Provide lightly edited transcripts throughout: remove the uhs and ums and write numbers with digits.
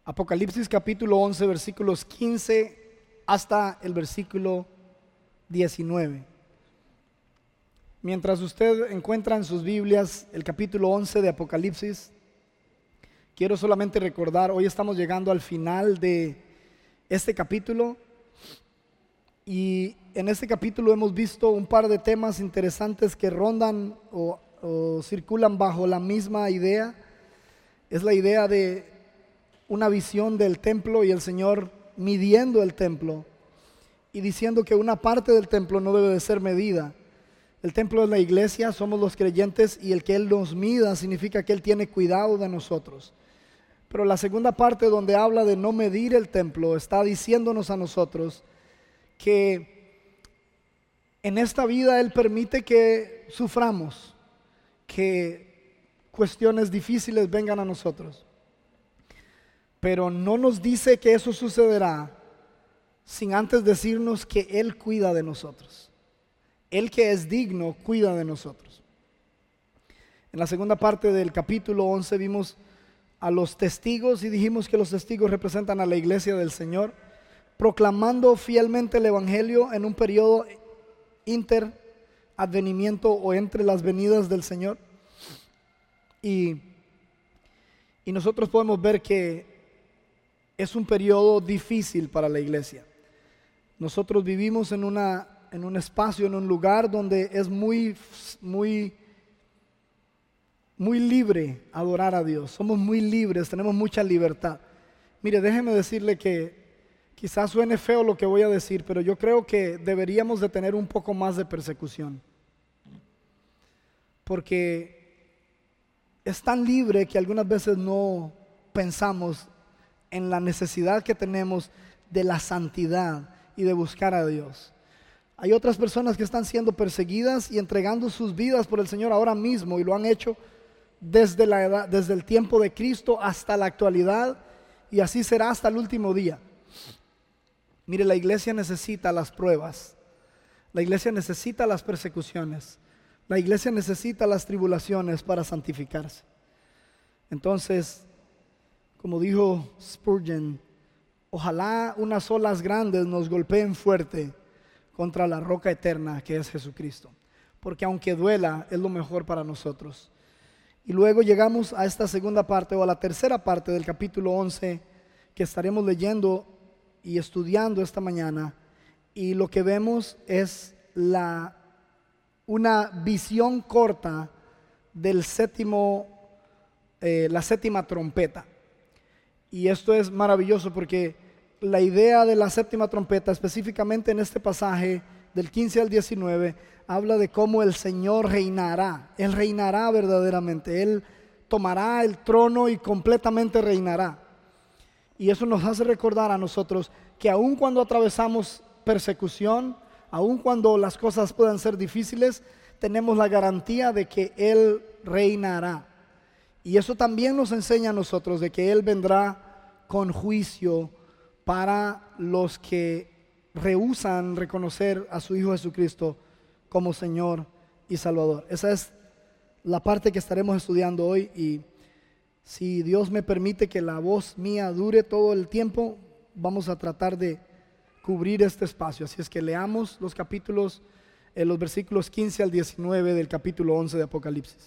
Apocalipsis capítulo 11, versículos 15 hasta el versículo 19. Mientras usted encuentra en sus Biblias el capítulo 11 de Apocalipsis, quiero solamente recordar, hoy estamos llegando al final de este capítulo y en este capítulo hemos visto un par de temas interesantes que rondan o circulan bajo la misma idea. Es la idea de una visión del templo y el Señor midiendo el templo y diciendo que una parte del templo no debe de ser medida. El templo es la iglesia, somos los creyentes, y el que Él nos mida significa que Él tiene cuidado de nosotros. Pero la segunda parte, donde habla de no medir el templo, está diciéndonos a nosotros que en esta vida Él permite que suframos, que cuestiones difíciles vengan a nosotros, pero no nos dice que eso sucederá sin antes decirnos que Él cuida de nosotros. Él, que es digno, cuida de nosotros. En la segunda parte del capítulo 11 vimos a los testigos y dijimos que los testigos representan a la iglesia del Señor, proclamando fielmente el evangelio en un periodo interadvenimiento o entre las venidas del Señor. Y nosotros podemos ver que es un periodo difícil para la iglesia. Nosotros vivimos en un espacio, en un lugar donde es muy libre adorar a Dios. Somos muy libres, tenemos mucha libertad. Mire, déjeme decirle que quizás suene feo lo que voy a decir, pero yo creo que deberíamos de tener un poco más de persecución. Porque es tan libre que algunas veces no pensamos en la necesidad que tenemos de la santidad y de buscar a Dios. Hay otras personas que están siendo perseguidas y entregando sus vidas por el Señor ahora mismo, y lo han hecho desde el tiempo de Cristo hasta la actualidad, y así será hasta el último día. Mire, la iglesia necesita las pruebas, la iglesia necesita las persecuciones, la iglesia necesita las tribulaciones para santificarse. Entonces, como dijo Spurgeon, ojalá unas olas grandes nos golpeen fuerte contra la roca eterna que es Jesucristo, porque aunque duela, es lo mejor para nosotros. Y luego llegamos a esta segunda parte, o a la tercera parte del capítulo 11, que estaremos leyendo y estudiando esta mañana, y lo que vemos es una visión corta del la séptima trompeta. Y esto es maravilloso porque la idea de la séptima trompeta, específicamente en este pasaje del 15 al 19, habla de cómo el Señor reinará. Él reinará verdaderamente. Él tomará el trono y completamente reinará. Y eso nos hace recordar a nosotros que aun cuando atravesamos persecución, aun cuando las cosas puedan ser difíciles, tenemos la garantía de que Él reinará. Y eso también nos enseña a nosotros de que Él vendrá con juicio para los que rehúsan reconocer a su Hijo Jesucristo como Señor y Salvador. Esa es la parte que estaremos estudiando hoy, y si Dios me permite que la voz mía dure todo el tiempo, vamos a tratar de cubrir este espacio. Así es que leamos los versículos 15 al 19 del capítulo 11 de Apocalipsis.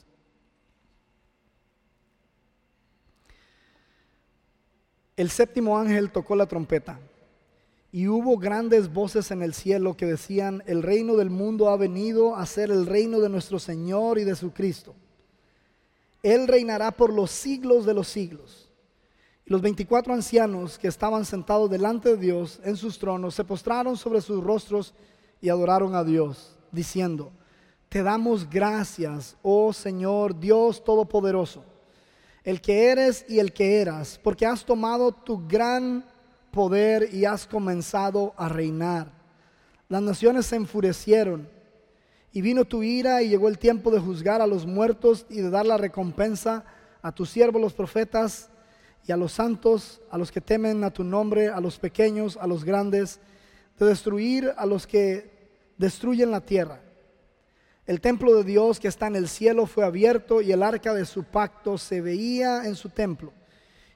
El séptimo ángel tocó la trompeta, y hubo grandes voces en el cielo que decían: el reino del mundo ha venido a ser el reino de nuestro Señor y de su Cristo. Él reinará por los siglos de los siglos. Y los 24 ancianos que estaban sentados delante de Dios en sus tronos se postraron sobre sus rostros y adoraron a Dios, diciendo: te damos gracias, oh Señor Dios Todopoderoso, el que eres y el que eras, porque has tomado tu gran poder y has comenzado a reinar. Las naciones se enfurecieron, y vino tu ira, y llegó el tiempo de juzgar a los muertos y de dar la recompensa a tus siervos los profetas y a los santos, a los que temen a tu nombre, a los pequeños, a los grandes, de destruir a los que destruyen la tierra. El templo de Dios que está en el cielo fue abierto, y el arca de su pacto se veía en su templo.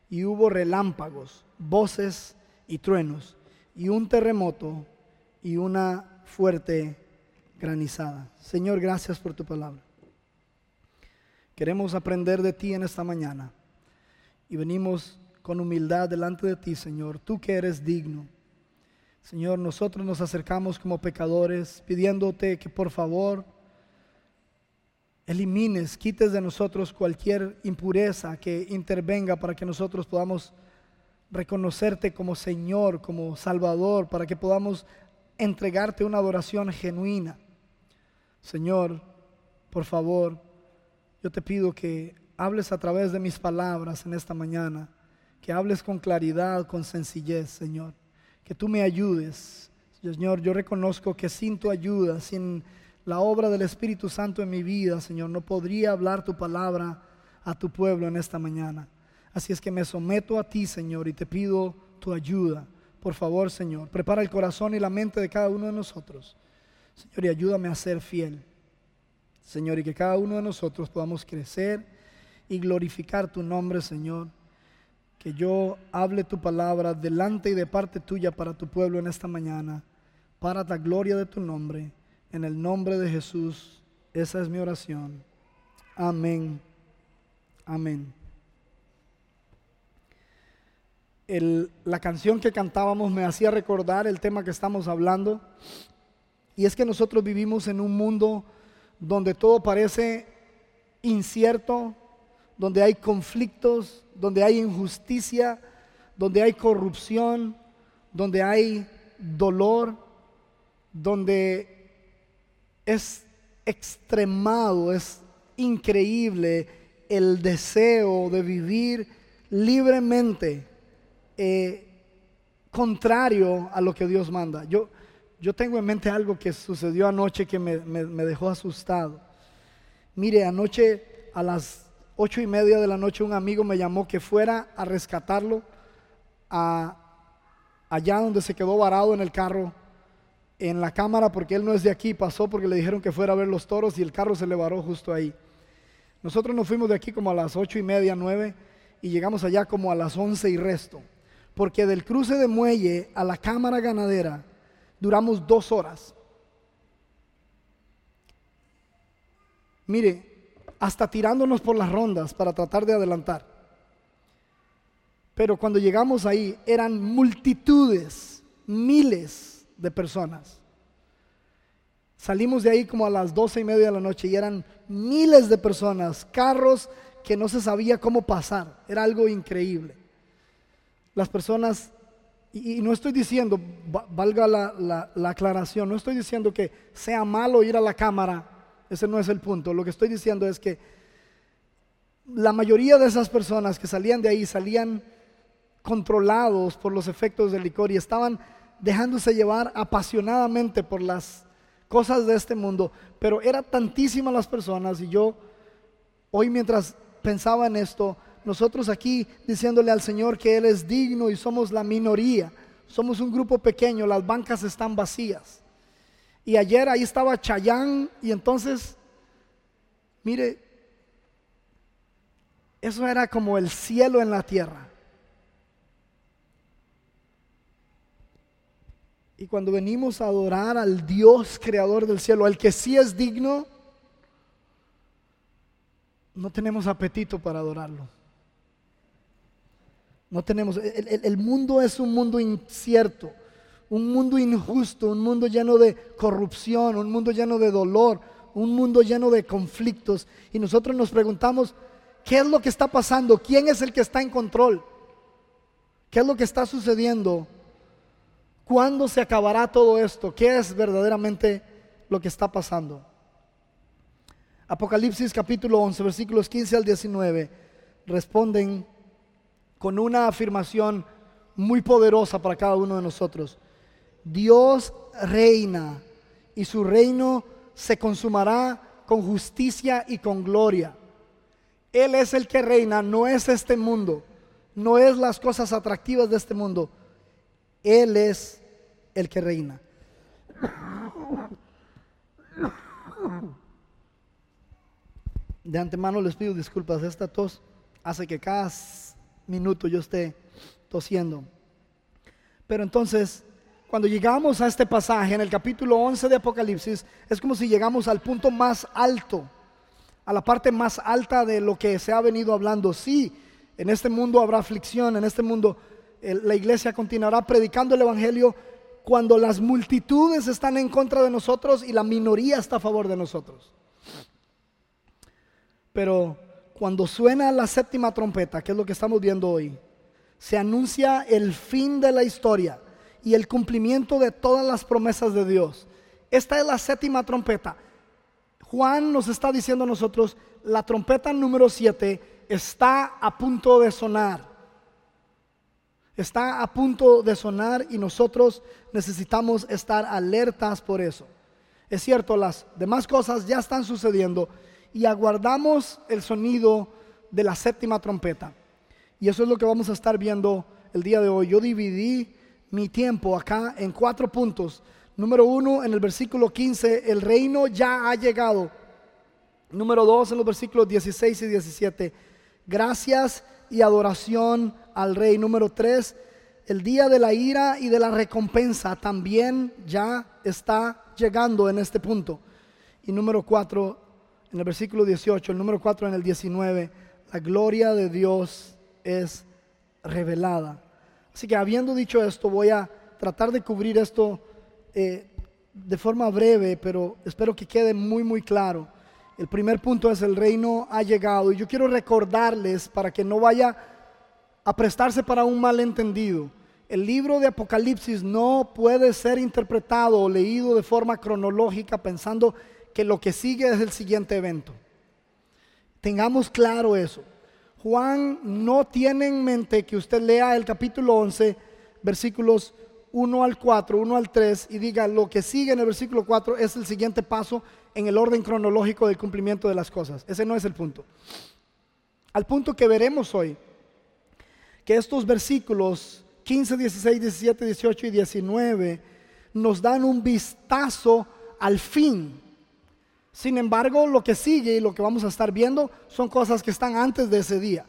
y hubo relámpagos, voces y truenos, y un terremoto y una fuerte granizada. Señor, gracias por tu palabra. Queremos aprender de ti en esta mañana y venimos con humildad delante de ti, Señor, tú que eres digno. Señor, nosotros nos acercamos como pecadores pidiéndote que por favor elimines, quites de nosotros cualquier impureza que intervenga para que nosotros podamos reconocerte como Señor, como Salvador, para que podamos entregarte una adoración genuina. Señor, por favor, yo te pido que hables a través de mis palabras en esta mañana, que hables con claridad, con sencillez, Señor, que tú me ayudes. Señor, yo reconozco que sin tu ayuda, sin la obra del Espíritu Santo en mi vida, Señor, no podría hablar tu palabra a tu pueblo en esta mañana. Así es que me someto a ti, Señor, y te pido tu ayuda. Por favor, Señor, prepara el corazón y la mente de cada uno de nosotros, Señor, y ayúdame a ser fiel, Señor, y que cada uno de nosotros podamos crecer y glorificar tu nombre, Señor. Que yo hable tu palabra delante y de parte tuya para tu pueblo en esta mañana, para la gloria de tu nombre, en el nombre de Jesús. Esa es mi oración. Amén. Amén. La canción que cantábamos me hacía recordar el tema que estamos hablando, y es que nosotros vivimos en un mundo donde todo parece incierto, donde hay conflictos, donde hay injusticia, donde hay corrupción, donde hay dolor, donde es extremado, es increíble el deseo de vivir libremente, contrario a lo que Dios manda. Yo tengo en mente algo que sucedió anoche que me dejó asustado. Mire, anoche a las 8:30 de la noche un amigo me llamó que fuera a rescatarlo allá donde se quedó varado en el carro, en la cámara, porque él no es de aquí. Pasó porque le dijeron que fuera a ver los toros y el carro se le varó justo ahí. Nosotros nos fuimos de aquí como a las 8:30, 9, y llegamos allá como a las 11 y resto, porque del cruce de muelle a la cámara ganadera duramos 2 horas. Mire, hasta tirándonos por las rondas para tratar de adelantar. Pero cuando llegamos ahí eran multitudes, miles de personas. Salimos de ahí como a las 12:30 de la noche y eran miles de personas, carros que no se sabía cómo pasar. Era algo increíble. Las personas, y no estoy diciendo, valga la aclaración, no estoy diciendo que sea malo ir a la cámara. Ese no es el punto. Lo que estoy diciendo es que la mayoría de esas personas que salían de ahí salían controlados por los efectos del licor y estaban dejándose llevar apasionadamente por las cosas de este mundo. Pero eran tantísimas las personas, y yo hoy, mientras pensaba en esto, nosotros aquí diciéndole al Señor que Él es digno y somos la minoría, somos un grupo pequeño, las bancas están vacías. Y ayer ahí estaba Chayanne, y entonces, mire, eso era como el cielo en la tierra. Y cuando venimos a adorar al Dios creador del cielo, al que sí es digno, no tenemos apetito para adorarlo. No tenemos, el mundo es un mundo incierto, un mundo injusto, un mundo lleno de corrupción, un mundo lleno de dolor, un mundo lleno de conflictos. Y nosotros nos preguntamos, ¿qué es lo que está pasando? ¿Quién es el que está en control? ¿Qué es lo que está sucediendo? ¿Cuándo se acabará todo esto? ¿Qué es verdaderamente lo que está pasando? Apocalipsis capítulo 11, versículos 15 al 19, responden con una afirmación muy poderosa para cada uno de nosotros. Dios reina y su reino se consumará con justicia y con gloria. Él es el que reina, no es este mundo, no es las cosas atractivas de este mundo. Él es el que reina. De antemano les pido disculpas, esta tos hace que cada minuto yo esté tosiendo. Pero entonces, cuando llegamos a este pasaje en el capítulo 11 de Apocalipsis, es como si llegamos al punto más alto, a la parte más alta de lo que se ha venido hablando. Sí, en este mundo habrá aflicción, en este mundo la iglesia continuará predicando el evangelio cuando las multitudes están en contra de nosotros y la minoría está a favor de nosotros. Pero cuando suena la séptima trompeta, que es lo que estamos viendo hoy, se anuncia el fin de la historia y el cumplimiento de todas las promesas de Dios. Esta es la séptima trompeta. Juan nos está diciendo a nosotros, la trompeta número 7 está a punto de sonar. Está a punto de sonar y nosotros necesitamos estar alertas por eso. Es cierto, las demás cosas ya están sucediendo y aguardamos el sonido de la séptima trompeta. Y eso es lo que vamos a estar viendo el día de hoy. Yo dividí mi tiempo acá en 4 puntos. Número 1, en el versículo 15, el reino ya ha llegado. Número 2, en los versículos 16 y 17, gracias y adoración al rey. Número 3, el día de la ira y de la recompensa también ya está llegando en este punto. Y número 4, en el versículo 18, el número 4 en el 19, la gloria de Dios es revelada. Así que habiendo dicho esto, voy a tratar de cubrir esto de forma breve, pero espero que quede muy claro. El primer punto es: el reino ha llegado. Y yo quiero recordarles, para que no vaya a prestarse para un malentendido, el libro de Apocalipsis no puede ser interpretado o leído de forma cronológica pensando que lo que sigue es el siguiente evento. Tengamos claro eso. Juan no tiene en mente que usted lea el capítulo 11, versículos 1 al 4, 1 al 3 y diga lo que sigue en el versículo 4 es el siguiente paso en el orden cronológico del cumplimiento de las cosas. Ese no es el punto. Al punto que veremos hoy, que estos versículos 15, 16, 17, 18 y 19 nos dan un vistazo al fin. Sin embargo, lo que sigue y lo que vamos a estar viendo son cosas que están antes de ese día.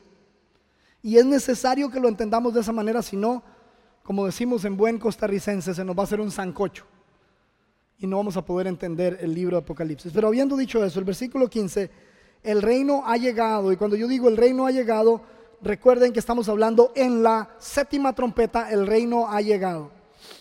Y es necesario que lo entendamos de esa manera, si no, como decimos en buen costarricense, se nos va a hacer un sancocho y no vamos a poder entender el libro de Apocalipsis. Pero habiendo dicho eso, el versículo 15, el reino ha llegado. Y cuando yo digo el reino ha llegado, recuerden que estamos hablando en la séptima trompeta, el reino ha llegado.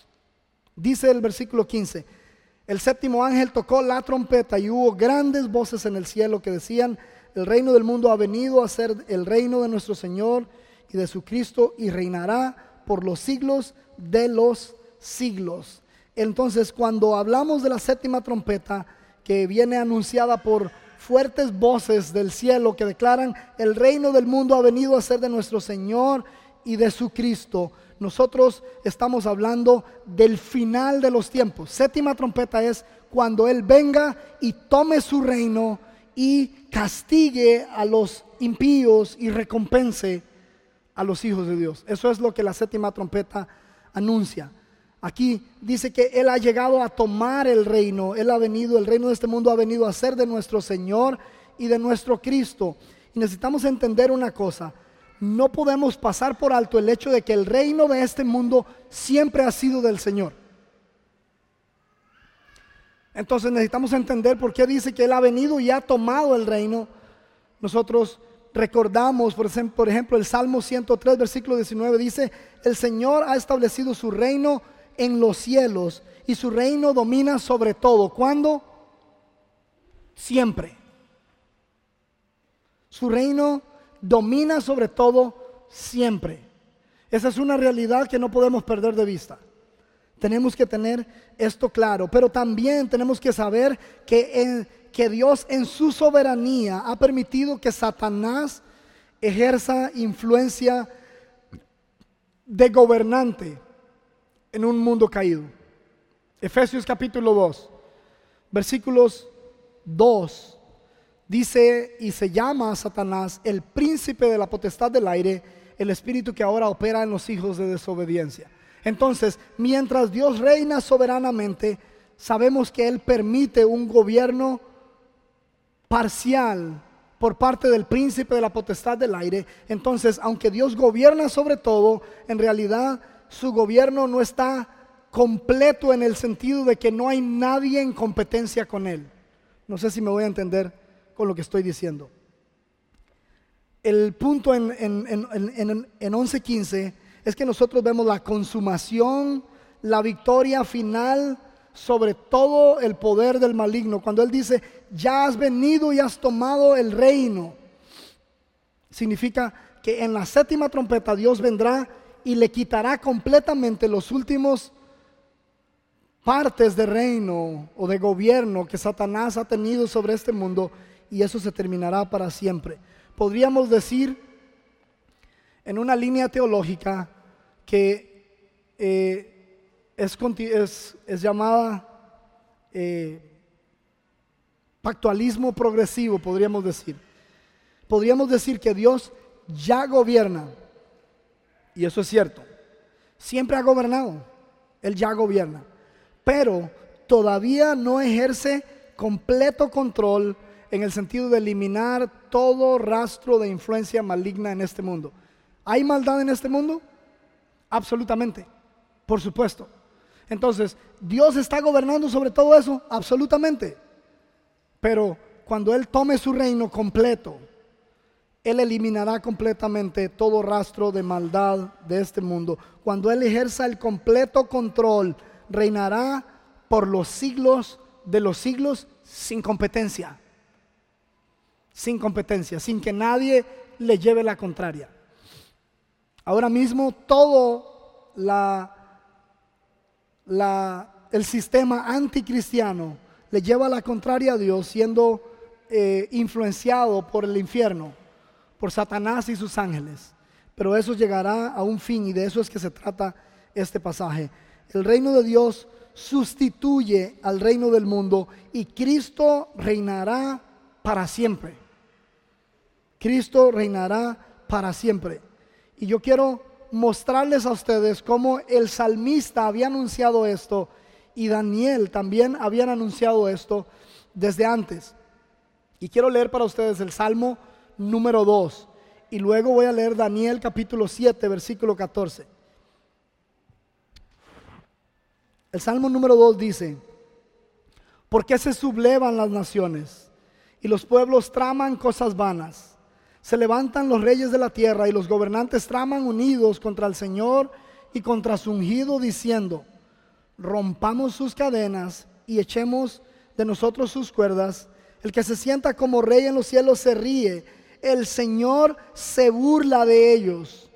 Dice el versículo 15, el séptimo ángel tocó la trompeta y hubo grandes voces en el cielo que decían: el reino del mundo ha venido a ser el reino de nuestro Señor y de su Cristo, y reinará por los siglos de los siglos. Entonces, cuando hablamos de la séptima trompeta, que viene anunciada por fuertes voces del cielo que declaran: el reino del mundo ha venido a ser de nuestro Señor y de su Cristo, nosotros estamos hablando del final de los tiempos. Séptima trompeta es cuando Él venga y tome su reino y castigue a los impíos y recompense a los hijos de Dios. Eso es lo que la séptima trompeta anuncia. Aquí dice que Él ha llegado a tomar el reino. Él ha venido, el reino de este mundo ha venido a ser de nuestro Señor y de nuestro Cristo. Y necesitamos entender una cosa: no podemos pasar por alto el hecho de que el reino de este mundo siempre ha sido del Señor. Entonces necesitamos entender por qué dice que Él ha venido y ha tomado el reino. Nosotros recordamos, por ejemplo, el Salmo 103, versículo 19 dice: el Señor ha establecido su reino en los cielos y su reino domina sobre todo. ¿Cuándo? Siempre. Su reino domina sobre todo siempre. Esa es una realidad que no podemos perder de vista. Tenemos que tener esto claro, pero también tenemos que saber que Dios en su soberanía ha permitido que Satanás ejerza influencia de gobernante en un mundo caído. Efesios capítulo 2, versículos 2 dice: y se llama a Satanás el príncipe de la potestad del aire, el espíritu que ahora opera en los hijos de desobediencia. Entonces, mientras Dios reina soberanamente, sabemos que Él permite un gobierno parcial por parte del príncipe de la potestad del aire. Entonces, aunque Dios gobierna sobre todo, en realidad su gobierno no está completo en el sentido de que no hay nadie en competencia con Él. No sé si me voy a entender con lo que estoy diciendo. El punto en 11:15 es que nosotros vemos la consumación, la victoria final sobre todo el poder del maligno. Cuando Él dice, ya has venido y has tomado el reino, significa que en la séptima trompeta Dios vendrá y le quitará completamente los últimos partes de reino o de gobierno que Satanás ha tenido sobre este mundo, y eso se terminará para siempre. Podríamos decir en una línea teológica que es llamada pactualismo progresivo. Podríamos decir que Dios ya gobierna, y eso es cierto. Siempre ha gobernado, Él ya gobierna, pero todavía no ejerce completo control en el sentido de eliminar todo rastro de influencia maligna en este mundo. ¿Hay maldad en este mundo? Absolutamente, por supuesto. Entonces, ¿Dios está gobernando sobre todo eso? Absolutamente. Pero cuando Él tome su reino completo, Él eliminará completamente todo rastro de maldad de este mundo. Cuando Él ejerza el completo control, reinará por los siglos de los siglos sin competencia. Sin competencia, sin que nadie le lleve la contraria. Ahora mismo todo el sistema anticristiano le lleva la contraria a Dios, siendo influenciado por el infierno, por Satanás y sus ángeles. Pero eso llegará a un fin, y de eso es que se trata este pasaje. El reino de Dios sustituye al reino del mundo, y Cristo reinará para siempre. Cristo reinará para siempre. Y yo quiero mostrarles a ustedes cómo el salmista había anunciado esto, y Daniel también habían anunciado esto desde antes. Y quiero leer para ustedes el Salmo número 2, y luego voy a leer Daniel capítulo 7, versículo 14. El Salmo número 2 dice: ¿por qué se sublevan las naciones y los pueblos traman cosas vanas? Se levantan los reyes de la tierra y los gobernantes traman unidos contra el Señor y contra su ungido, diciendo: rompamos sus cadenas y echemos de nosotros sus cuerdas. El que se sienta como rey en los cielos se ríe, el Señor se burla de ellos.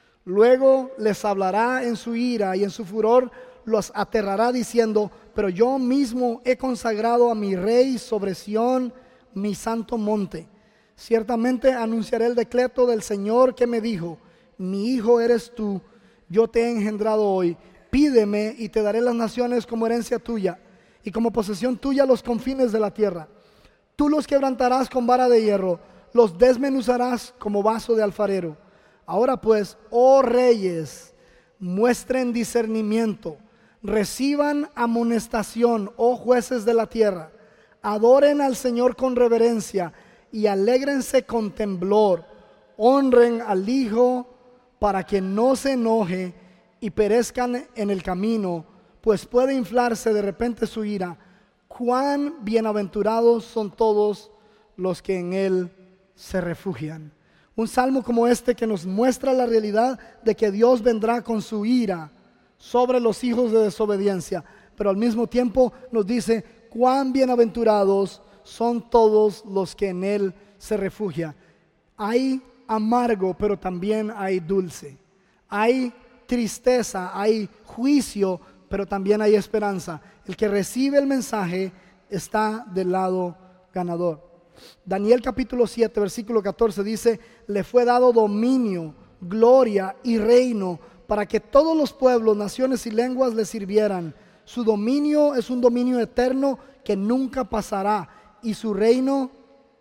Luego les hablará en su ira, y en su furor los aterrará, diciendo: pero yo mismo he consagrado a mi rey sobre Sión, mi santo monte. Ciertamente anunciaré el decreto del Señor, que me dijo: mi hijo eres tú, yo te he engendrado hoy. Pídeme y te daré las naciones como herencia tuya, y como posesión tuya los confines de la tierra. Tú los quebrantarás con vara de hierro, los desmenuzarás como vaso de alfarero. Ahora pues, oh reyes, muestren discernimiento, reciban amonestación, oh jueces de la tierra. Adoren al Señor con reverencia y alégrense con temblor. Honren al Hijo para que no se enoje y perezcan en el camino, pues puede inflarse de repente su ira. Cuán bienaventurados son todos los que en Él se refugian. Un salmo como este que nos muestra la realidad de que Dios vendrá con su ira sobre los hijos de desobediencia, pero al mismo tiempo nos dice: cuán bienaventurados son todos los que en Él se refugian. Hay amargo, pero también hay dulce. Hay tristeza, hay juicio, pero también hay esperanza. El que recibe el mensaje está del lado ganador. Daniel capítulo 7, versículo 14 dice: le fue dado dominio, gloria y reino, para que todos los pueblos, naciones y lenguas le sirvieran. Su dominio es un dominio eterno que nunca pasará, y su reino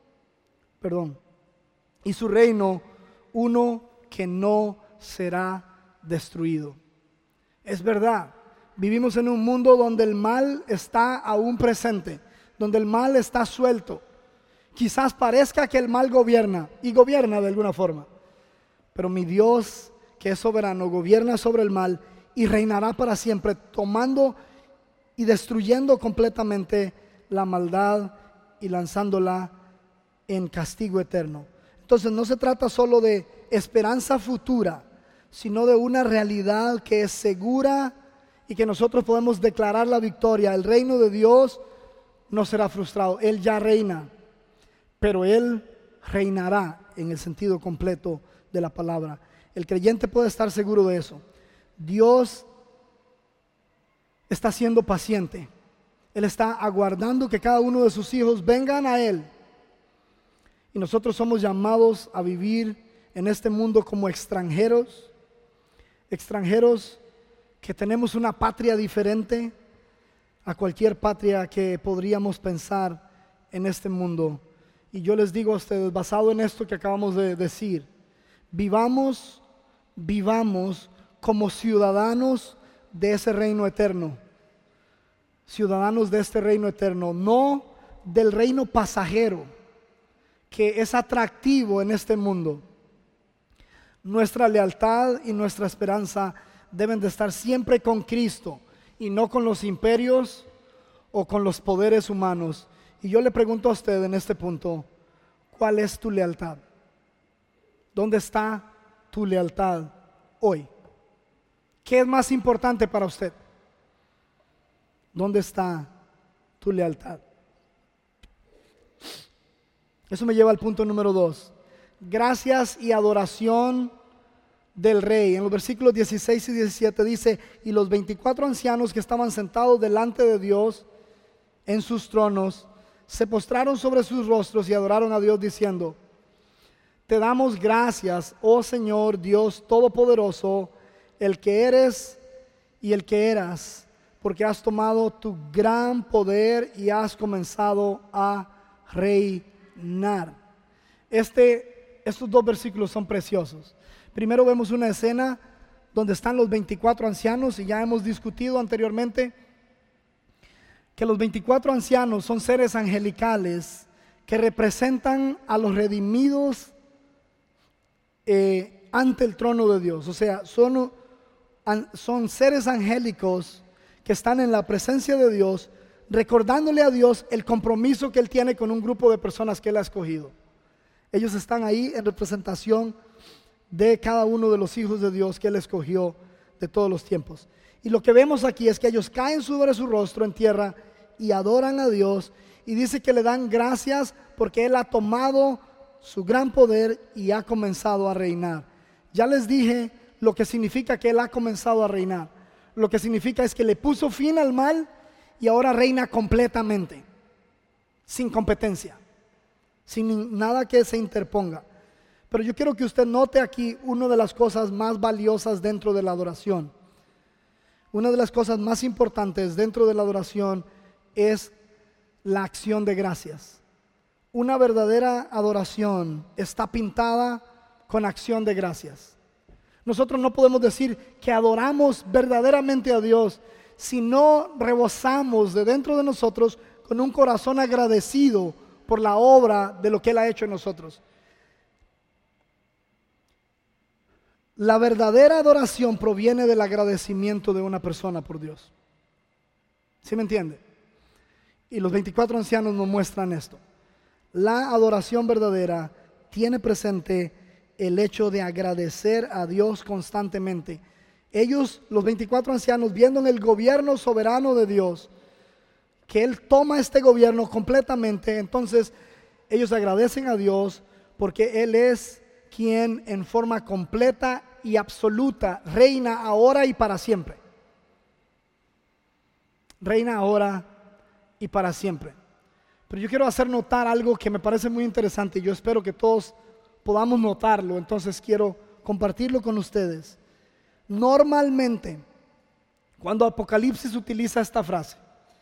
uno que no será destruido. Es verdad, vivimos en un mundo donde el mal está aún presente, donde el mal está suelto, Quizás parezca que el mal gobierna, y gobierna de alguna forma, pero mi Dios, que es soberano, gobierna sobre el mal y reinará para siempre, tomando y destruyendo completamente la maldad y lanzándola en castigo eterno. Entonces no se trata solo de esperanza futura, sino de una realidad que es segura y que nosotros podemos declarar la victoria. El reino de Dios no será frustrado. Él ya reina, pero Él reinará en el sentido completo de la palabra. El creyente puede estar seguro de eso. Dios está siendo paciente. Él está aguardando que cada uno de sus hijos vengan a Él. Y nosotros somos llamados a vivir en este mundo como extranjeros que tenemos una patria diferente a cualquier patria que podríamos pensar en este mundo. Y yo les digo a ustedes, basado en esto que acabamos de decir, vivamos como ciudadanos de ese reino eterno. Ciudadanos de este reino eterno, no del reino pasajero que es atractivo en este mundo. Nuestra lealtad y nuestra esperanza deben de estar siempre con Cristo y no con los imperios o con los poderes humanos. Y yo le pregunto a usted en este punto, ¿cuál es tu lealtad? ¿Dónde está tu lealtad hoy? ¿Qué es más importante para usted? ¿Dónde está tu lealtad? Eso me lleva al punto número 2. Gracias y adoración del rey. En los versículos 16 y 17 dice: y los 24 ancianos que estaban sentados delante de Dios en sus tronos se postraron sobre sus rostros y adoraron a Dios diciendo: te damos gracias, oh Señor Dios Todopoderoso, el que eres y el que eras, porque has tomado tu gran poder y has comenzado a reinar. Estos dos versículos son preciosos. Primero vemos una escena donde están los 24 ancianos, y ya hemos discutido anteriormente que los 24 ancianos son seres angelicales que representan a los redimidos ante el trono de Dios. O sea, son seres angélicos que están en la presencia de Dios, recordándole a Dios el compromiso que Él tiene con un grupo de personas que Él ha escogido. Ellos están ahí en representación de cada uno de los hijos de Dios que Él escogió de todos los tiempos. Y lo que vemos aquí es que ellos caen sobre su rostro en tierra y adoran a Dios, y dice que le dan gracias porque Él ha tomado su gran poder y ha comenzado a reinar. Ya les dije lo que significa que Él ha comenzado a reinar. Lo que significa es que le puso fin al mal y ahora reina completamente, sin competencia, sin nada que se interponga. Pero yo quiero que usted note aquí una de las cosas más valiosas dentro de la adoración. Una de las cosas más importantes dentro de la adoración es la acción de gracias. Una verdadera adoración está pintada con acción de gracias. Nosotros no podemos decir que adoramos verdaderamente a Dios si no rebosamos de dentro de nosotros con un corazón agradecido por la obra de lo que Él ha hecho en nosotros. La verdadera adoración proviene del agradecimiento de una persona por Dios. ¿Sí me entiende? Y los 24 ancianos nos muestran esto. La adoración verdadera tiene presente el hecho de agradecer a Dios constantemente. Ellos, los 24 ancianos, viendo en el gobierno soberano de Dios, que Él toma este gobierno completamente, entonces ellos agradecen a Dios porque Él es quien en forma completa y absoluta reina ahora y para siempre. Reina ahora y para siempre. Pero yo quiero hacer notar algo que me parece muy interesante y yo espero que todos podamos notarlo, entonces quiero compartirlo con ustedes. Normalmente, cuando Apocalipsis utiliza esta frase,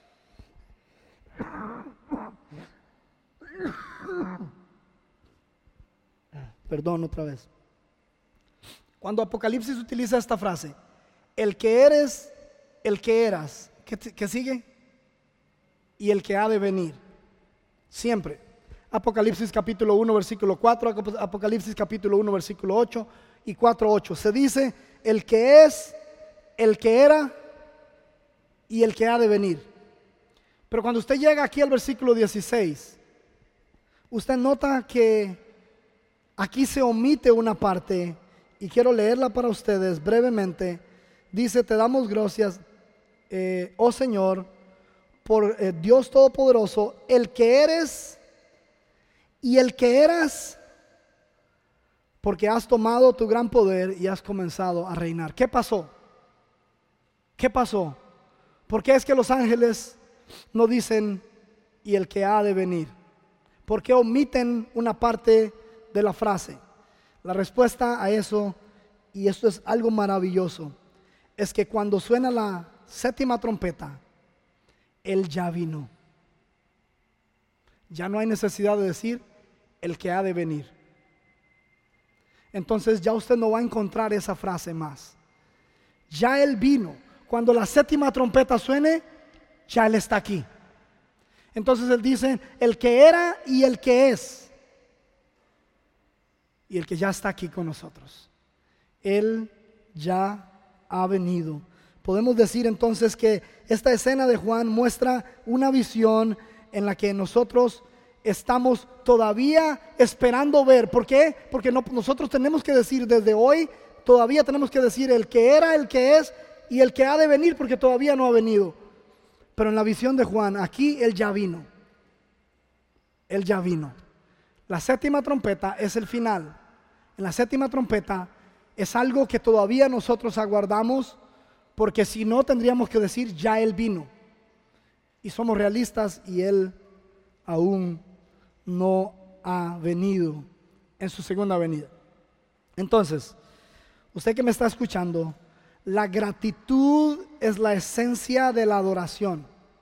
perdón otra vez, cuando Apocalipsis utiliza esta frase, el que eres, el que eras, ¿qué sigue? Y el que ha de venir. Siempre Apocalipsis capítulo 1 versículo 4, Apocalipsis capítulo 1 versículo 8 y 4:8. Se dice el que es, el que era y el que ha de venir. Pero cuando usted llega aquí al versículo 16, usted nota que aquí se omite una parte y quiero leerla para ustedes brevemente. Dice: te damos gracias, oh Señor, por Dios Todopoderoso, el que eres y el que eras, porque has tomado tu gran poder y has comenzado a reinar. ¿Qué pasó? ¿Qué pasó? ¿Por qué es que los ángeles no dicen y el que ha de venir? ¿Por qué omiten una parte de la frase? La respuesta a eso, y esto es algo maravilloso, es que cuando suena la séptima trompeta, Él ya vino. Ya no hay necesidad de decir el que ha de venir. Entonces ya usted no va a encontrar esa frase más. Ya Él vino. Cuando la séptima trompeta suene, ya Él está aquí. Entonces Él dice el que era y el que es, y el que ya está aquí con nosotros. Él ya ha venido. Podemos decir entonces que esta escena de Juan muestra una visión en la que nosotros estamos todavía esperando ver. ¿Por qué? Porque nosotros tenemos que decir desde hoy, todavía tenemos que decir el que era, el que es y el que ha de venir, porque todavía no ha venido. Pero en la visión de Juan, aquí Él ya vino. Él ya vino. La séptima trompeta es el final. En la séptima trompeta es algo que todavía nosotros aguardamos, porque si no tendríamos que decir ya Él vino. Y somos realistas y Él aún no ha venido en su segunda venida. Entonces, usted que me está escuchando, la gratitud es la esencia de la adoración.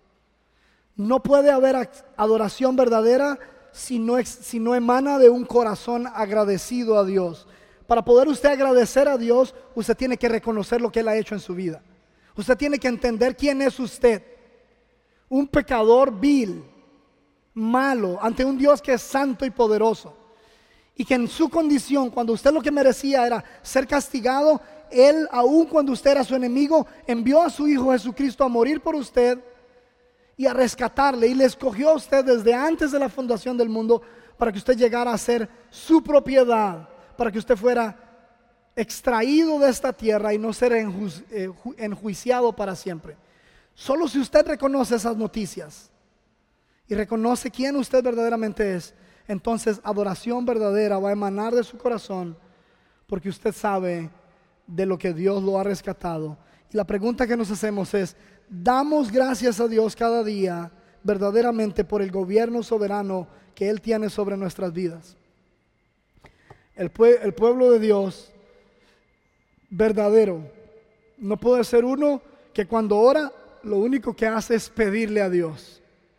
No puede haber adoración verdadera si no emana de un corazón agradecido a Dios. Para poder usted agradecer a Dios, usted tiene que reconocer lo que Él ha hecho en su vida. Usted tiene que entender quién es usted. Un pecador vil, malo, ante un Dios que es santo y poderoso. Y que en su condición, cuando usted lo que merecía era ser castigado, Él, aun cuando usted era su enemigo, envió a su Hijo Jesucristo a morir por usted y a rescatarle, y le escogió a usted desde antes de la fundación del mundo para que usted llegara a ser su propiedad, para que usted fuera extraído de esta tierra y no ser enjuiciado para siempre. Solo si usted reconoce esas noticias y reconoce quién usted verdaderamente es, entonces adoración verdadera va a emanar de su corazón, porque usted sabe de lo que Dios lo ha rescatado. Y la pregunta que nos hacemos es: ¿damos gracias a Dios cada día verdaderamente por el gobierno soberano que Él tiene sobre nuestras vidas? El pueblo de Dios verdadero no puede ser uno que cuando ora lo único que hace es pedirle a Dios.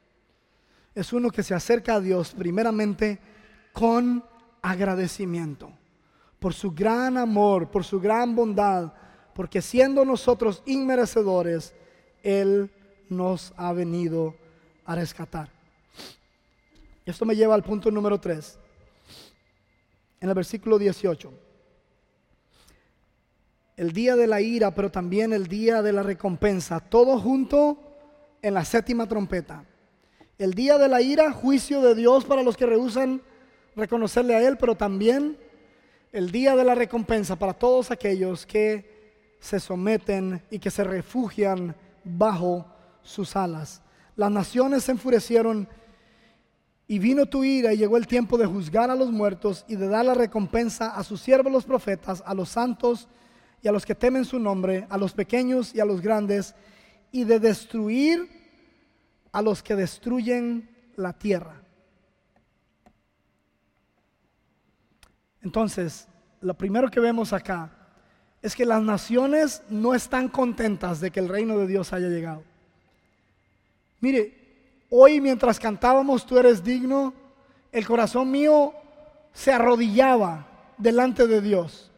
Es uno que se acerca a Dios primeramente con agradecimiento por su gran amor, por su gran bondad, porque siendo nosotros inmerecedores, Él nos ha venido a rescatar. Esto me lleva al punto número 3, en el versículo 18. El día de la ira, pero también el día de la recompensa, todo junto en la séptima trompeta. El día de la ira, juicio de Dios para los que rehúsan reconocerle a Él, pero también el día de la recompensa para todos aquellos que se someten y que se refugian bajo sus alas. Las naciones se enfurecieron y vino tu ira, y llegó el tiempo de juzgar a los muertos y de dar la recompensa a sus siervos los profetas, a los santos y a los que temen su nombre, a los pequeños y a los grandes, y de destruir a los que destruyen la tierra. Entonces, lo primero que vemos acá es que las naciones no están contentas de que el reino de Dios haya llegado. Mire, hoy mientras cantábamos Tú eres digno, el corazón mío se arrodillaba delante de Dios.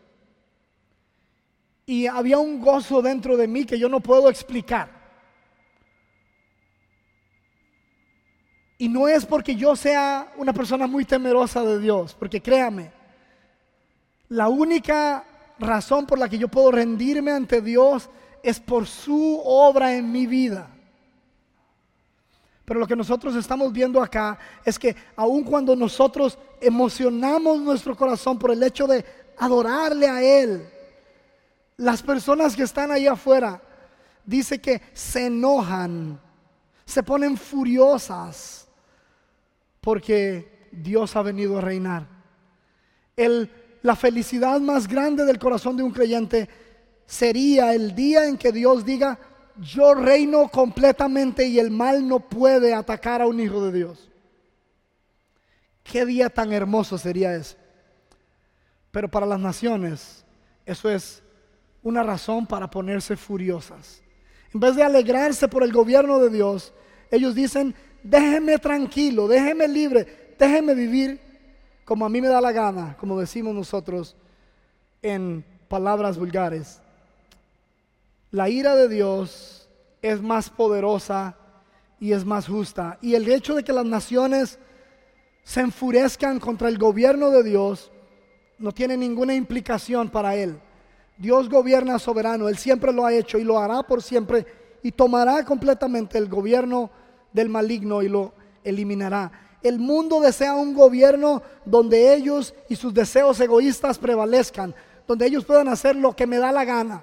Y había un gozo dentro de mí que yo no puedo explicar. Y no es porque yo sea una persona muy temerosa de Dios, porque créame, la única razón por la que yo puedo rendirme ante Dios es por su obra en mi vida. Pero lo que nosotros estamos viendo acá es que aun cuando nosotros emocionamos nuestro corazón por el hecho de adorarle a Él, las personas que están ahí afuera, dice que se enojan, se ponen furiosas porque Dios ha venido a reinar. La felicidad más grande del corazón de un creyente sería el día en que Dios diga: yo reino completamente y el mal no puede atacar a un hijo de Dios. Qué día tan hermoso sería ese. Pero para las naciones eso es una razón para ponerse furiosas. En vez de alegrarse por el gobierno de Dios, ellos dicen: déjeme tranquilo, déjeme libre, déjeme vivir como a mí me da la gana, como decimos nosotros en palabras vulgares. La ira de Dios es más poderosa y es más justa. Y el hecho de que las naciones se enfurezcan contra el gobierno de Dios no tiene ninguna implicación para Él. Dios gobierna soberano, Él siempre lo ha hecho y lo hará por siempre, y tomará completamente el gobierno del maligno y lo eliminará. El mundo desea un gobierno donde ellos y sus deseos egoístas prevalezcan, donde ellos puedan hacer lo que me da la gana,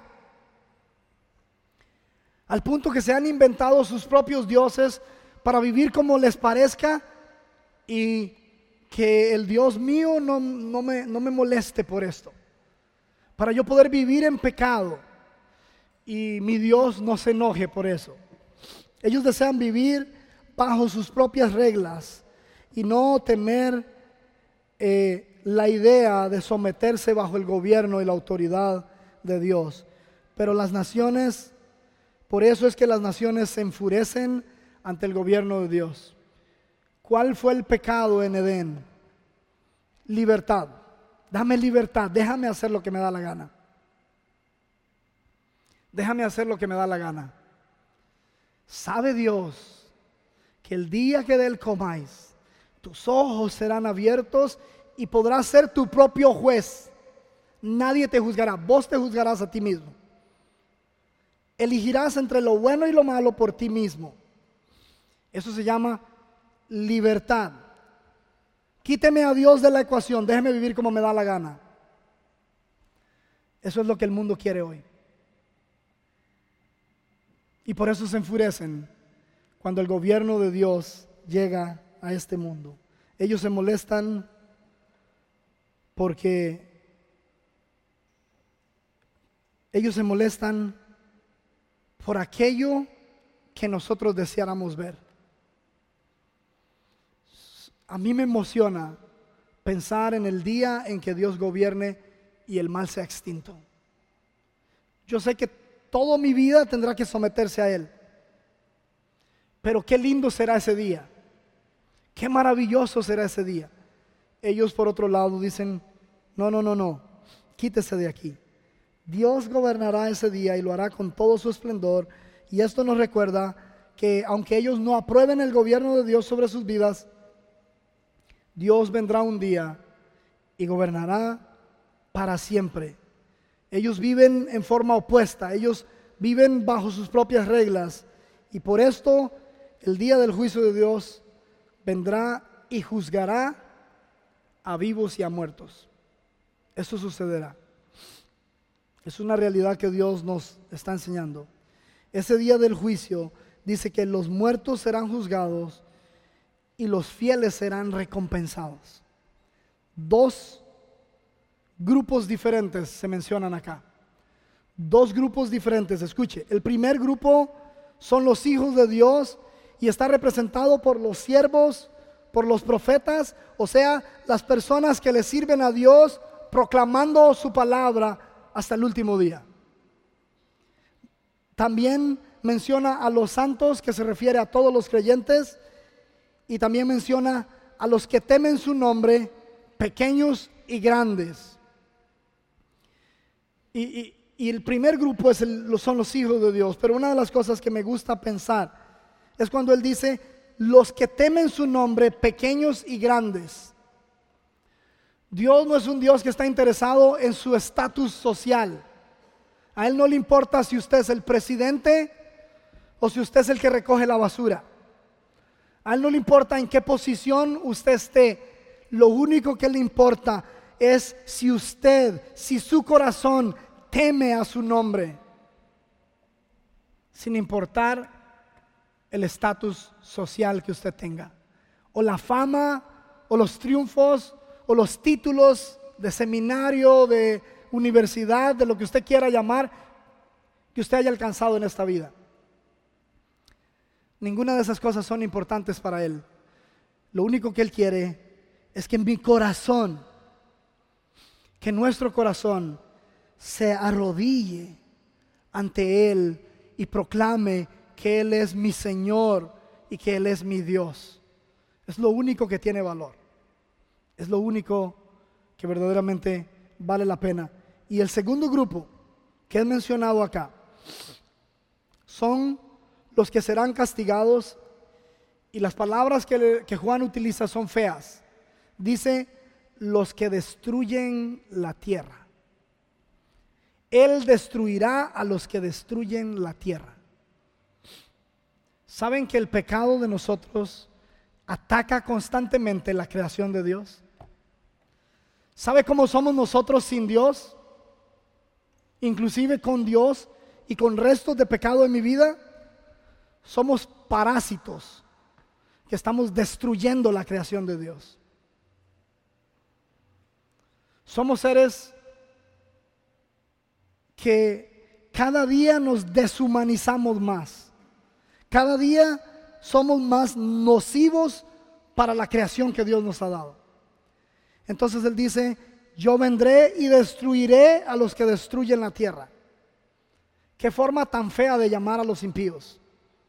al punto que se han inventado sus propios dioses para vivir como les parezca, y que el Dios mío no me moleste por esto, para yo poder vivir en pecado y mi Dios no se enoje por eso. Ellos desean vivir bajo sus propias reglas y no temer la idea de someterse bajo el gobierno y la autoridad de Dios. Pero las naciones, por eso es que las naciones se enfurecen ante el gobierno de Dios. ¿Cuál fue el pecado en Edén? Libertad. Dame libertad, déjame hacer lo que me da la gana. Déjame hacer lo que me da la gana. ¿Sabe Dios que el día que de él comáis, tus ojos serán abiertos y podrás ser tu propio juez? Nadie te juzgará, vos te juzgarás a ti mismo. Elegirás entre lo bueno y lo malo por ti mismo. Eso se llama libertad. Quíteme a Dios de la ecuación, déjeme vivir como me da la gana. Eso es lo que el mundo quiere hoy. Y por eso se enfurecen cuando el gobierno de Dios llega a este mundo. Ellos se molestan porque ellos se molestan por aquello que nosotros deseáramos ver. A mí me emociona pensar en el día en que Dios gobierne y el mal sea extinto. Yo sé que toda mi vida tendrá que someterse a Él, pero qué lindo será ese día, qué maravilloso será ese día. Ellos por otro lado dicen: no, quítese de aquí. Dios gobernará ese día y lo hará con todo su esplendor. Y esto nos recuerda que aunque ellos no aprueben el gobierno de Dios sobre sus vidas, Dios vendrá un día y gobernará para siempre. Ellos viven en forma opuesta, ellos viven bajo sus propias reglas, y por esto el día del juicio de Dios vendrá y juzgará a vivos y a muertos. Eso sucederá. Es una realidad que Dios nos está enseñando. Ese día del juicio dice que los muertos serán juzgados y los fieles serán recompensados. Dos grupos diferentes se mencionan acá. Dos grupos diferentes, escuche. El primer grupo son los hijos de Dios y está representado por los siervos, por los profetas, o sea, las personas que le sirven a Dios proclamando su palabra hasta el último día. También menciona a los santos, que se refiere a todos los creyentes, y también menciona a los que temen su nombre, pequeños y grandes. Y el primer grupo son los hijos de Dios. Pero una de las cosas que me gusta pensar es cuando Él dice los que temen su nombre, pequeños y grandes. Dios no es un Dios que está interesado en su estatus social. A Él no le importa si usted es el presidente o si usted es el que recoge la basura. A Él no le importa en qué posición usted esté. Lo único que le importa es si su corazón teme a su nombre, sin importar el estatus social que usted tenga, o la fama, o los triunfos, o los títulos de seminario, de universidad, de lo que usted quiera llamar, que usted haya alcanzado en esta vida. Ninguna de esas cosas son importantes para Él. Lo único que Él quiere es que mi corazón, que nuestro corazón se arrodille ante Él y proclame que Él es mi Señor y que Él es mi Dios. Es lo único que tiene valor. Es lo único que verdaderamente vale la pena. Y el segundo grupo que es mencionado acá son los que serán castigados, y las palabras que Juan utiliza son feas. Dice, los que destruyen la tierra. Él destruirá a los que destruyen la tierra. ¿Saben que el pecado de nosotros ataca constantemente la creación de Dios? ¿Sabe cómo somos nosotros sin Dios? Inclusive con Dios y con restos de pecado en mi vida. Somos parásitos que estamos destruyendo la creación de Dios. Somos seres que cada día nos deshumanizamos más. Cada día somos más nocivos para la creación que Dios nos ha dado. Entonces Él dice, yo vendré y destruiré a los que destruyen la tierra. Qué forma tan fea de llamar a los impíos.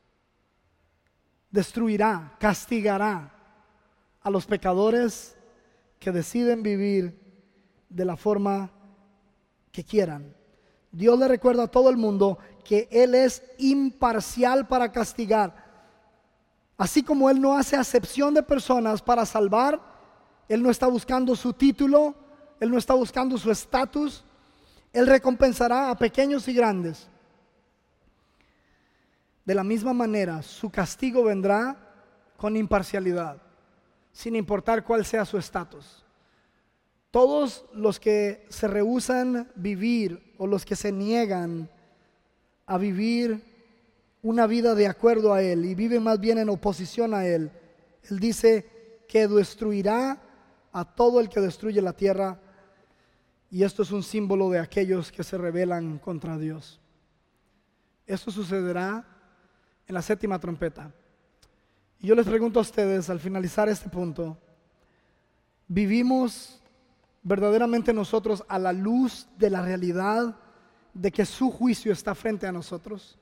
Destruirá, castigará a los pecadores que deciden vivir de la forma que quieran. Dios le recuerda a todo el mundo que Él es imparcial para castigar. Así como Él no hace acepción de personas para salvar, Él no está buscando su título, Él no está buscando su estatus. Él recompensará a pequeños y grandes. De la misma manera, su castigo vendrá con imparcialidad, sin importar cuál sea su estatus. Todos los que se rehúsan vivir o los que se niegan a vivir una vida de acuerdo a Él y viven más bien en oposición a Él, Él dice que destruirá a todo el que destruye la tierra, y esto es un símbolo de aquellos que se rebelan contra Dios. Esto sucederá en la séptima trompeta. Y yo les pregunto a ustedes al finalizar este punto, ¿vivimos verdaderamente nosotros a la luz de la realidad de que su juicio está frente a nosotros?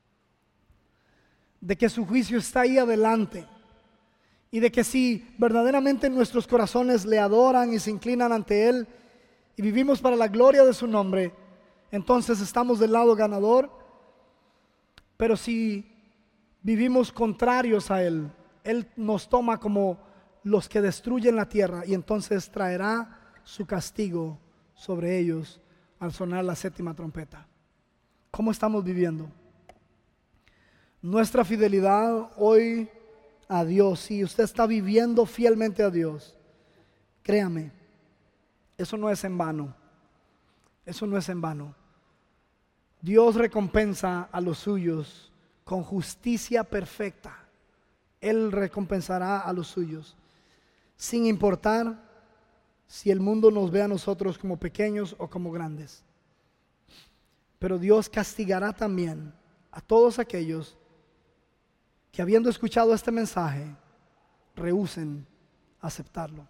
De que su juicio está ahí adelante, y de que si verdaderamente nuestros corazones le adoran y se inclinan ante Él y vivimos para la gloria de su nombre, entonces estamos del lado ganador. Pero si vivimos contrarios a Él, Él nos toma como los que destruyen la tierra, y entonces traerá su castigo sobre ellos al sonar la séptima trompeta. ¿Cómo estamos viviendo? Nuestra fidelidad hoy a Dios, si usted está viviendo fielmente a Dios, créame, eso no es en vano. Eso no es en vano. Dios recompensa a los suyos con justicia perfecta. Él recompensará a los suyos, sin importar si el mundo nos ve a nosotros como pequeños o como grandes. Pero Dios castigará también a todos aquellos que, habiendo escuchado este mensaje, rehúsen aceptarlo.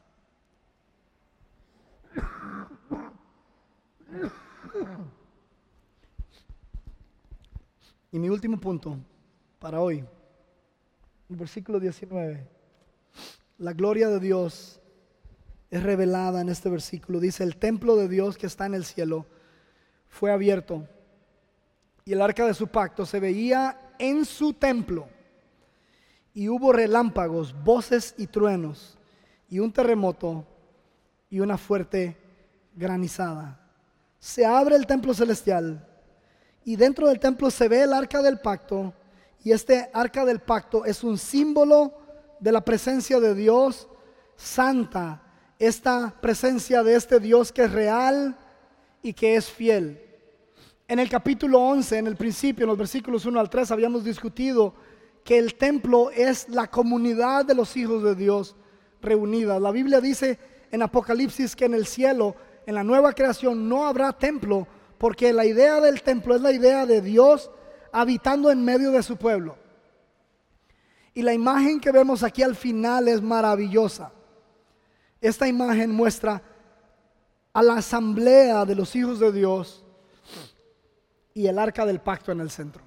Y mi último punto para hoy, el versículo 19. La gloria de Dios es revelada en este versículo. Dice, el templo de Dios que está en el cielo fue abierto, y el arca de su pacto se veía en su templo. y hubo relámpagos, voces y truenos, y un terremoto y una fuerte granizada. Se abre el templo celestial y dentro del templo se ve el arca del pacto, y este arca del pacto es un símbolo de la presencia de Dios santa, esta presencia de este Dios que es real y que es fiel. En el capítulo 11, en el principio, en los versículos 1 al 3, habíamos discutido que el templo es la comunidad de los hijos de Dios reunida. La Biblia dice en Apocalipsis que en el cielo, en la nueva creación, no habrá templo, porque la idea del templo es la idea de Dios habitando en medio de su pueblo. Y la imagen que vemos aquí al final es maravillosa. Esta imagen muestra a la asamblea de los hijos de Dios y el arca del pacto en el centro.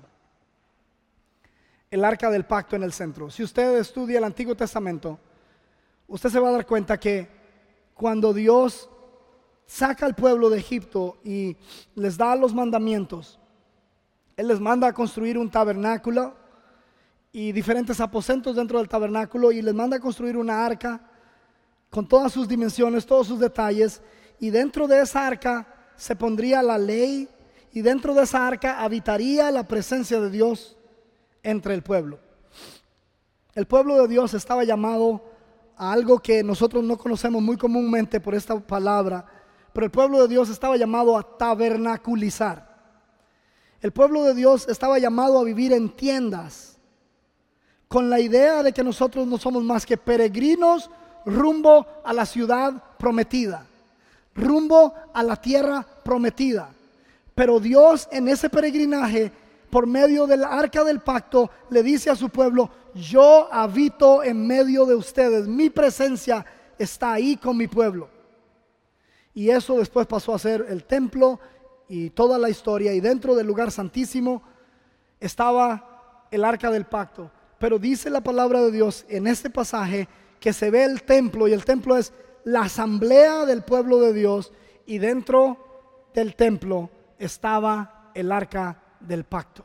El arca del pacto en el centro. Si usted estudia el Antiguo Testamento, usted se va a dar cuenta que cuando Dios saca al pueblo de Egipto y les da los mandamientos, Él les manda a construir un tabernáculo y diferentes aposentos dentro del tabernáculo, y les manda a construir una arca con todas sus dimensiones, todos sus detalles, y dentro de esa arca se pondría la ley, y dentro de esa arca habitaría la presencia de Dios entre el pueblo. El pueblo de Dios estaba llamado a algo que nosotros no conocemos muy comúnmente por esta palabra, pero el pueblo de Dios estaba llamado a tabernaculizar. El pueblo de Dios estaba llamado a vivir en tiendas, con la idea de que nosotros no somos más que peregrinos rumbo a la ciudad prometida, rumbo a la tierra prometida. Pero Dios en ese peregrinaje, por medio del arca del pacto, le dice a su pueblo: yo habito en medio de ustedes, mi presencia está ahí con mi pueblo. Y eso después pasó a ser el templo y toda la historia, y dentro del lugar santísimo estaba el arca del pacto. Pero dice la palabra de Dios en este pasaje que se ve el templo, y el templo es la asamblea del pueblo de Dios, y dentro del templo estaba el arca del pacto.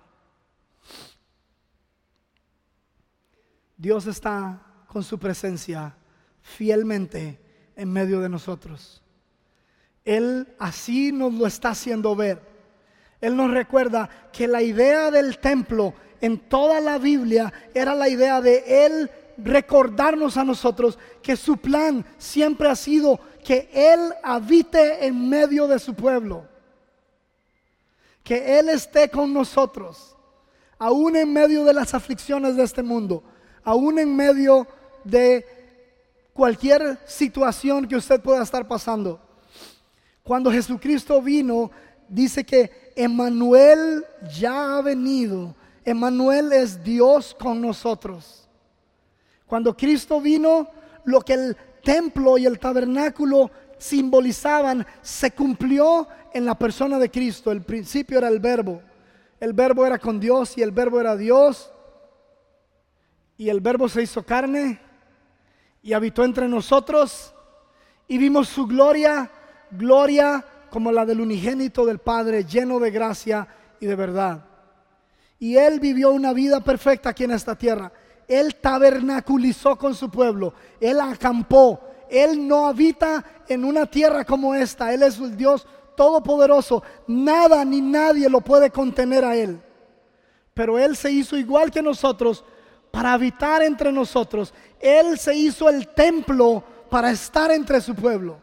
Dios está con su presencia fielmente en medio de nosotros. Él así nos lo está haciendo ver. Él nos recuerda que la idea del templo en toda la Biblia era la idea de Él recordarnos a nosotros que su plan siempre ha sido que Él habite en medio de su pueblo, que Él esté con nosotros, aún en medio de las aflicciones de este mundo, aún en medio de cualquier situación que usted pueda estar pasando. Cuando Jesucristo vino, dice que Emmanuel ya ha venido. Emmanuel es Dios con nosotros. Cuando Cristo vino, lo que el templo y el tabernáculo simbolizaban se cumplió en la persona de Cristo. El principio era el verbo era con Dios, y el verbo era Dios, y el verbo se hizo carne y habitó entre nosotros, y vimos su gloria como la del unigénito del Padre, lleno de gracia y de verdad. Y Él vivió una vida perfecta aquí en esta tierra. Él tabernaculizó con su pueblo, Él acampó. Él no habita en una tierra como esta. Él es el Dios todopoderoso. Nada ni nadie lo puede contener a Él. Pero Él se hizo igual que nosotros para habitar entre nosotros. Él se hizo el templo para estar entre su pueblo.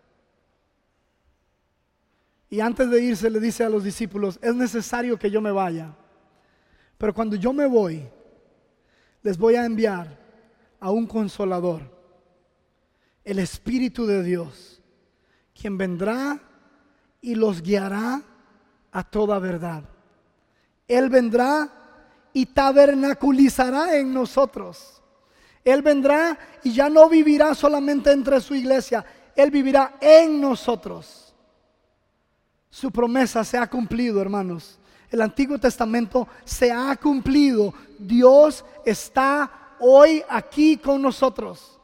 Y antes de irse le dice a los discípulos: es necesario que yo me vaya, pero cuando yo me voy, les voy a enviar a un consolador, el Espíritu de Dios, quien vendrá y los guiará a toda verdad. Él vendrá y tabernaculizará en nosotros. Él vendrá y ya no vivirá solamente entre su iglesia, Él vivirá en nosotros. Su promesa se ha cumplido, hermanos. El Antiguo Testamento se ha cumplido. Dios está hoy aquí con nosotros.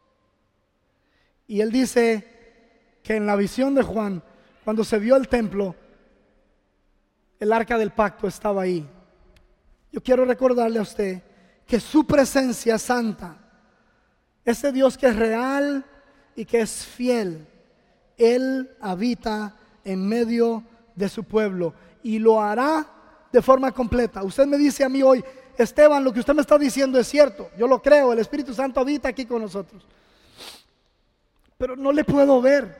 Y Él dice que en la visión de Juan, cuando se vio el templo, el arca del pacto estaba ahí. Yo quiero recordarle a usted que su presencia es santa. Ese Dios que es real y que es fiel, Él habita en medio de su pueblo y lo hará de forma completa. Usted me dice a mí hoy: Esteban, lo que usted me está diciendo es cierto. Yo lo creo, el Espíritu Santo habita aquí con nosotros. Pero no le puedo ver.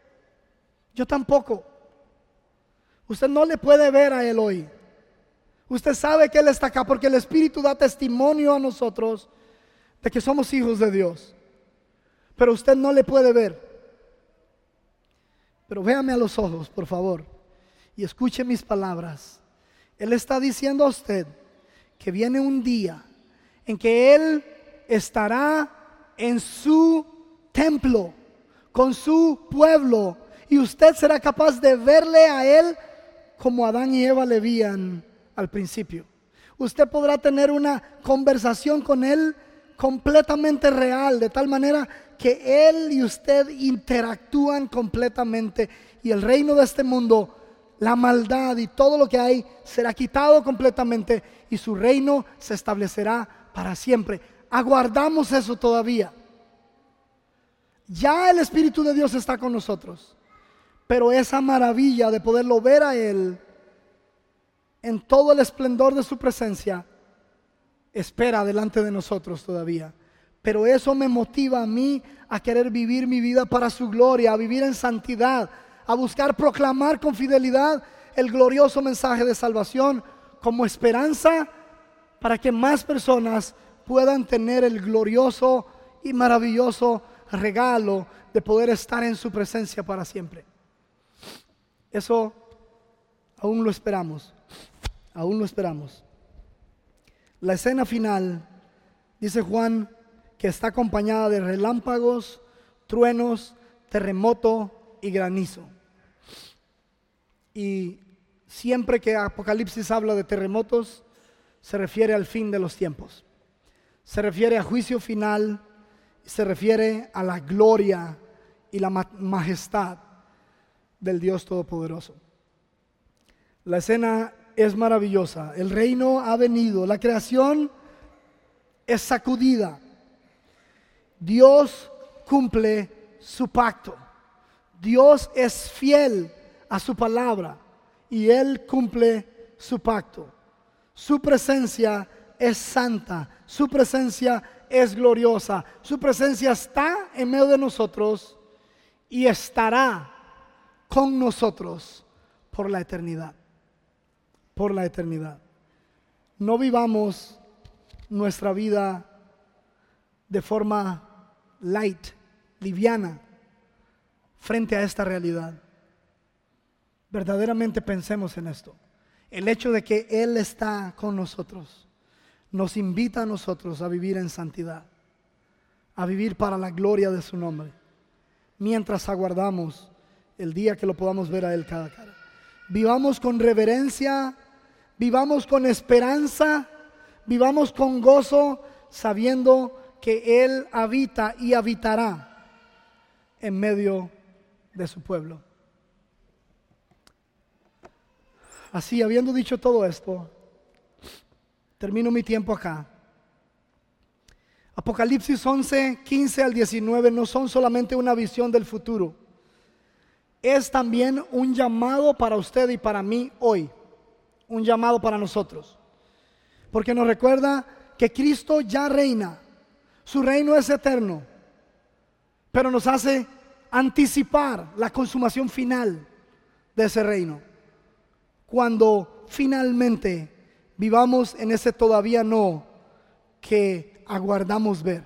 Yo tampoco. Usted no le puede ver a Él hoy. Usted sabe que Él está acá porque el Espíritu da testimonio a nosotros de que somos hijos de Dios. Pero usted no le puede ver. Pero véame a los ojos, por favor, y escuche mis palabras. Él está diciendo a usted que viene un día en que Él estará en su templo, con su pueblo, y usted será capaz de verle a Él como Adán y Eva le veían al principio. Usted podrá tener una conversación con Él completamente real, de tal manera que Él y usted interactúan completamente, y el reino de este mundo, la maldad y todo lo que hay, será quitado completamente y su reino se establecerá para siempre. Aguardamos eso todavía. Ya el Espíritu de Dios está con nosotros, pero esa maravilla de poderlo ver a Él en todo el esplendor de su presencia espera delante de nosotros todavía. Pero eso me motiva a mí a querer vivir mi vida para su gloria, a vivir en santidad, a buscar proclamar con fidelidad el glorioso mensaje de salvación como esperanza para que más personas puedan tener el glorioso y maravilloso regalo de poder estar en su presencia para siempre. Eso aún lo esperamos, aún lo esperamos. La escena final, dice Juan, que está acompañada de relámpagos, truenos, terremoto y granizo. Y siempre que Apocalipsis habla de terremotos, se refiere al fin de los tiempos. Se refiere a juicio final, se refiere a la gloria y la majestad del Dios Todopoderoso. La escena es maravillosa. El reino ha venido, la creación es sacudida. Dios cumple su pacto. Dios es fiel a su palabra y Él cumple su pacto. Su presencia es santa, su presencia es gloriosa, su presencia está en medio de nosotros y estará con nosotros por la eternidad. Por la eternidad. No vivamos nuestra vida de forma light, liviana, frente a esta realidad. Verdaderamente pensemos en esto. El hecho de que Él está con nosotros nos invita a nosotros a vivir en santidad, a vivir para la gloria de su nombre, mientras aguardamos el día que lo podamos ver a Él cara a cara. Vivamos con reverencia, vivamos con esperanza, vivamos con gozo, sabiendo que Él habita y habitará en medio de su pueblo. Así, habiendo dicho todo esto, termino mi tiempo acá. Apocalipsis 11, 15 al 19 no son solamente una visión del futuro, es también un llamado para usted y para mí hoy, un llamado para nosotros, porque nos recuerda que Cristo ya reina, su reino es eterno, pero nos hace anticipar la consumación final de ese reino, cuando finalmente vivamos en ese todavía no que aguardamos ver.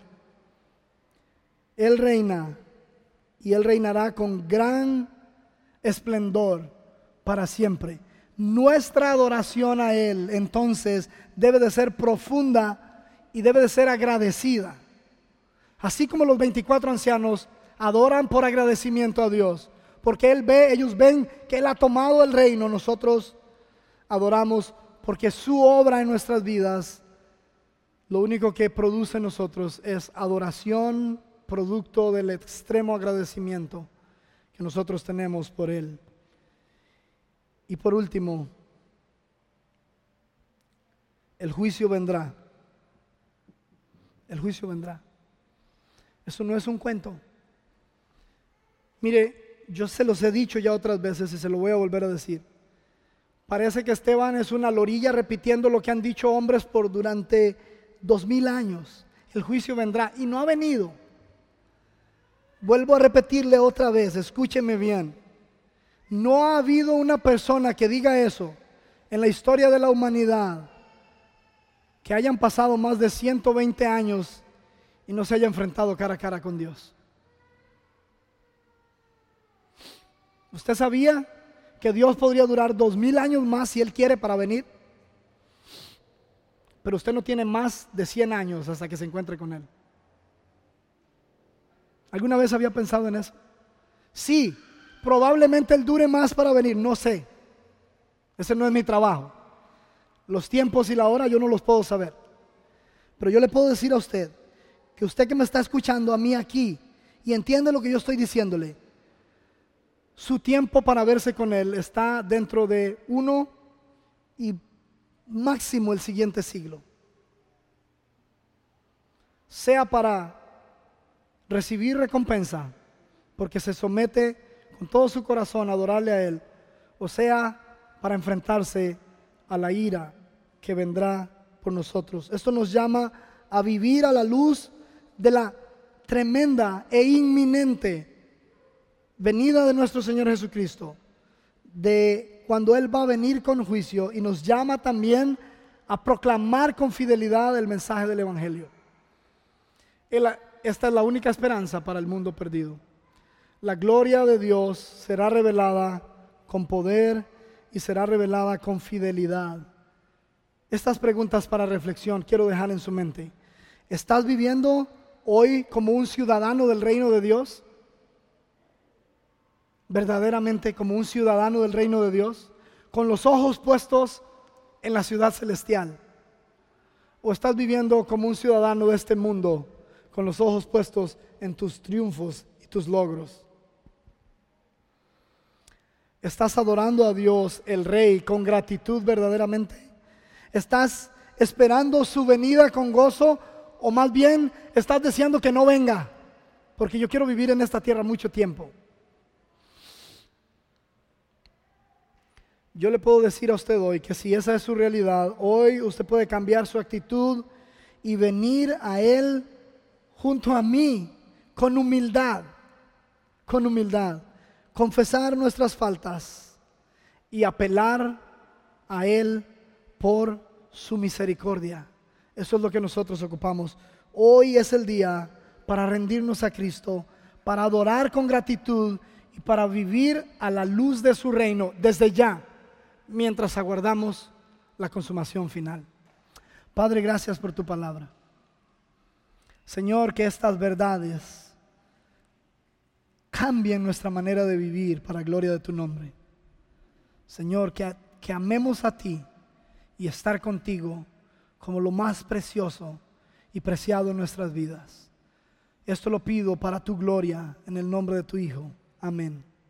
Él reina y Él reinará con gran esplendor para siempre. Nuestra adoración a Él entonces debe de ser profunda y debe de ser agradecida. Así como los 24 ancianos adoran por agradecimiento a Dios, porque ellos ven que Él ha tomado el reino, nosotros adoramos porque su obra en nuestras vidas, lo único que produce en nosotros es adoración, producto del extremo agradecimiento que nosotros tenemos por Él. Y por último, el juicio vendrá. El juicio vendrá. Eso no es un cuento. Mire, yo se los he dicho ya otras veces y se lo voy a volver a decir. Parece que Esteban es una lorilla repitiendo lo que han dicho hombres por durante 2000 años. El juicio vendrá y no ha venido. Vuelvo a repetirle otra vez, escúcheme bien. No ha habido una persona que diga eso en la historia de la humanidad, que hayan pasado más de 120 años y no se haya enfrentado cara a cara con Dios. ¿Usted sabía que Dios podría durar 2000 años más si Él quiere para venir? Pero usted no tiene más de 100 años hasta que se encuentre con Él. ¿Alguna vez había pensado en eso? Sí, probablemente Él dure más para venir, no sé. Ese no es mi trabajo. Los tiempos y la hora yo no los puedo saber. Pero yo le puedo decir a usted, que usted que me está escuchando a mí aquí y entiende lo que yo estoy diciéndole, su tiempo para verse con Él está dentro de 1 y máximo el siguiente siglo. Sea para recibir recompensa, porque se somete con todo su corazón a adorarle a Él, o sea, para enfrentarse a la ira que vendrá por nosotros. Esto nos llama a vivir a la luz de la tremenda e inminente venida de nuestro Señor Jesucristo, de cuando Él va a venir con juicio, y nos llama también a proclamar con fidelidad el mensaje del Evangelio. Esta es la única esperanza para el mundo perdido. La gloria de Dios será revelada con poder y será revelada con fidelidad. Estas preguntas para reflexión quiero dejar en su mente. ¿Estás viviendo hoy como un ciudadano del reino de Dios? ¿Verdaderamente como un ciudadano del reino de Dios? ¿Con los ojos puestos en la ciudad celestial? ¿O estás viviendo como un ciudadano de este mundo, con los ojos puestos en tus triunfos y tus logros? ¿Estás adorando a Dios, el Rey, con gratitud verdaderamente? ¿Estás esperando su venida con gozo? ¿O más bien estás deseando que no venga? Porque yo quiero vivir en esta tierra mucho tiempo. Yo le puedo decir a usted hoy que si esa es su realidad, hoy usted puede cambiar su actitud y venir a Él junto a mí con humildad, confesar nuestras faltas y apelar a Él por su misericordia. Eso es lo que nosotros ocupamos. Hoy es el día para rendirnos a Cristo, para adorar con gratitud y para vivir a la luz de su reino desde ya, mientras aguardamos la consumación final. Padre, gracias por tu palabra. Señor, que estas verdades cambien nuestra manera de vivir para gloria de tu nombre. Señor, que amemos a ti y estar contigo como lo más precioso y preciado en nuestras vidas. Esto lo pido para tu gloria, en el nombre de tu Hijo. Amén.